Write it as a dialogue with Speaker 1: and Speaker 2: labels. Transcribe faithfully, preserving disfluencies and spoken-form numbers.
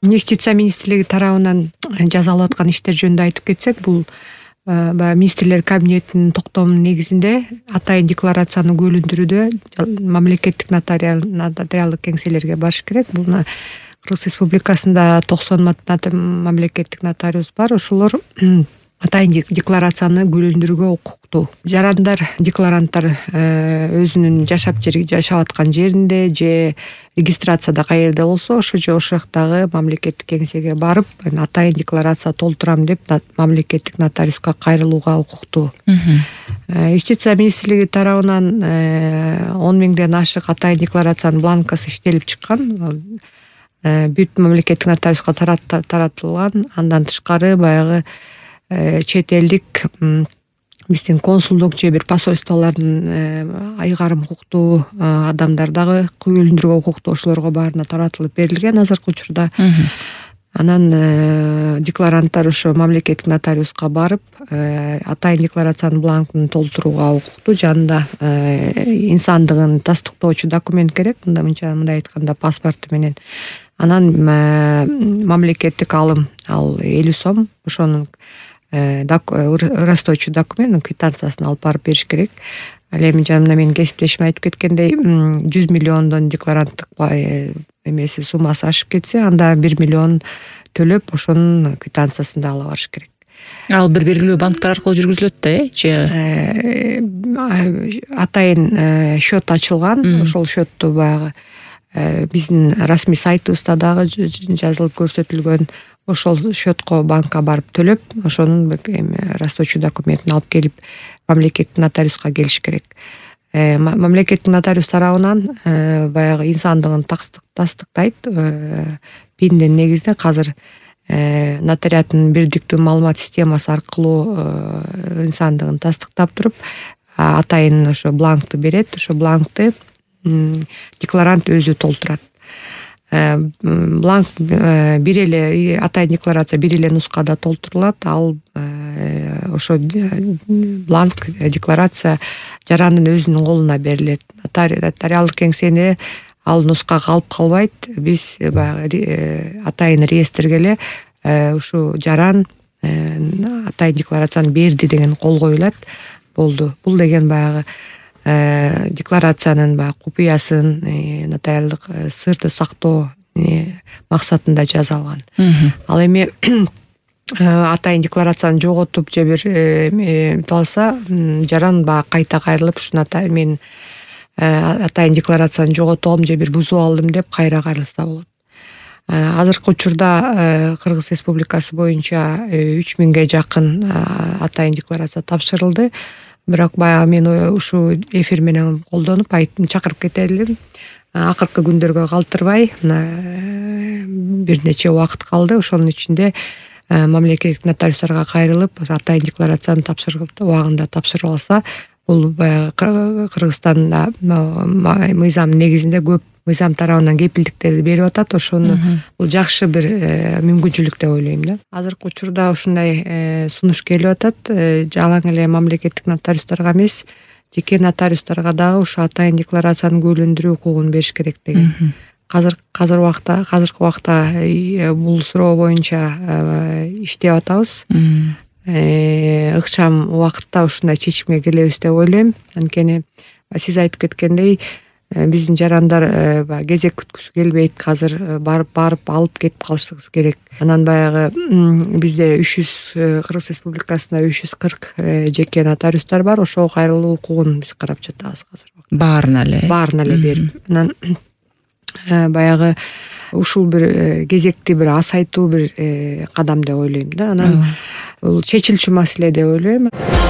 Speaker 1: Юстиция министрлиги тарабынан жасалып аткан иштер жөнүндө айтып кетсек, бул баягы министрлер кабинетинин токтомунун негизинде атайын декларацияны көйлөндүрүүдө мамлекеттик нотариалдык кеңселерге барыш керек. Буну Кыргыз Республикасында токсон мамлекеттик нотариус бар. Ошолор атайын декларацияны көйлөндүрүүгө укуктуу. Жарандар, декларанттар өзүнүн жашап жашап аткан жеринде же регистрацияда каерде болсо, ошо же ошол жактагы мамлекеттик кеңсеге барып, атайын декларация толтурам деп мамлекеттик нотариуска кайрылууга укуктуу. Юстиция министрлиги тарабынан он миңден ашык атайын декларациянын бланкасы иштелип чыккан. Бүт мамлекеттик нотариуска таратылган. Андан тышкары баягы чет элдик биздин консулдук же бир посольстволордун айгарым укуктуу адамдар дагы көйлөндүрүүгө укуктуу, ошолорго баарына таратылып берилген азыркы учурда. Анан декларанттар ошо мамлекеттик нотариуска барып, атайын декларациянын бланкын толтурууга укуктуу. Жанында инсандыгын тастыктоочу документ керек. Мында мындай айтканда паспорту менен. Анан мамлекеттик алым, ал элүү сом, ошонун ырастоочу документ, квитанциясын алып барып бериш керек. Ал эми жанымда менин кесиптешим айтып кеткендей, жүз миллиондон декларанттык эмеси суммасы ашып кетсе, анда бир миллион төлөп, ошонун квитанциясын да ала барыш керек.
Speaker 2: Ал бир белгилүү банктар аркылуу жүргүзүлөт да, э? Же
Speaker 1: атайын счет ачылган, ошол счетту баягы биздин расмий сайтыбызда дагы жазылып көрсөтүлгөн. Ошол счетко банкка барып төлөп, ошонун расточу документин алып келип мамлекеттик нотариуска келиш керек. Мамлекеттик нотариус тарабынан баягы инсандыгын тастыктайт. Пиндин негизинде азыр нотариаттын бирдиктүү маалымат системасы аркылуу инсандыгын тастыктап туруп, атайын ошо бланкты берет. Ошо бланкты декларант өзү толтурат. Бланк бир эле атайын декларация бир эле нускада толтурулат. Ал ошо бланк декларация жарандын өзүнүн колуна берилет. Нотариалдык кеңсене ал нуска калып калбайт. Биз баягы атайын реестрге эле ушу жаран атайын декларацияны берди деген кол коюлат. Болду. Бул деген баягы декларациянын баягы купуясын, нотариалдык сырды сактоо максатында жасалган. Ал эми атайын декларацияны жоготуп же бир талса, жаран баягы кайта кайрылып, ушуна мен атайын декларацияны жоготом же бир бузуп алдым деп кайра кайрылса болот. Азыркы учурда Кыргыз Республикасы боюнча үч миңге жакын атайын декларация тапшырылды. Бирок баягы мен ушу эфир менен колдонуп айттым, чакырып кетелим. Акыркы күндөргө калтырбай, бир нече убакыт калды. Ошонун ичинде мамлекеттик нотариустарга кайрылып, атайын декларацияны тапшырып, убагында тапшырып алса, бул баягы Кыргызстанда мыйзам негизинде көп мыйзам тарабынан кепилдиктерди берип атат. Ошону бул жакшы бир мүмкүнчүлүк деп ойлойм да. Азыркы учурда ушундай сунуш келип атат. Жалаң эле мамлекеттик нотариустарга эмес, жеке нотариустарга дагы ушу атайын декларацияны көйлөндүрүү укугун бериш керек деген. Азыр азыр убакта, азыркы убакта бул суроо боюнча иштеп атабыз. Ыкчам убакытта ушундай чечимге келебиз деп ойлойм. Анткени сиз айтып кеткендей, биздин жарандар кезек күткүсү келбейт. Азыр барып барып алып кетип калышыбыз керек. Анан баягы бизде үч жүз Кыргыз Республикасында үч жүз кырк жеке нотариустар бар. Ошого кайрылуу укугун биз карап жатабыз азыр.
Speaker 2: Баарына эле.
Speaker 1: Баарына эле берип. Анан баягы ушул бир кезекти бир азайтуу бир кадам деп ойлойм да. Анан бул чечилчү маселе деп ойлойм.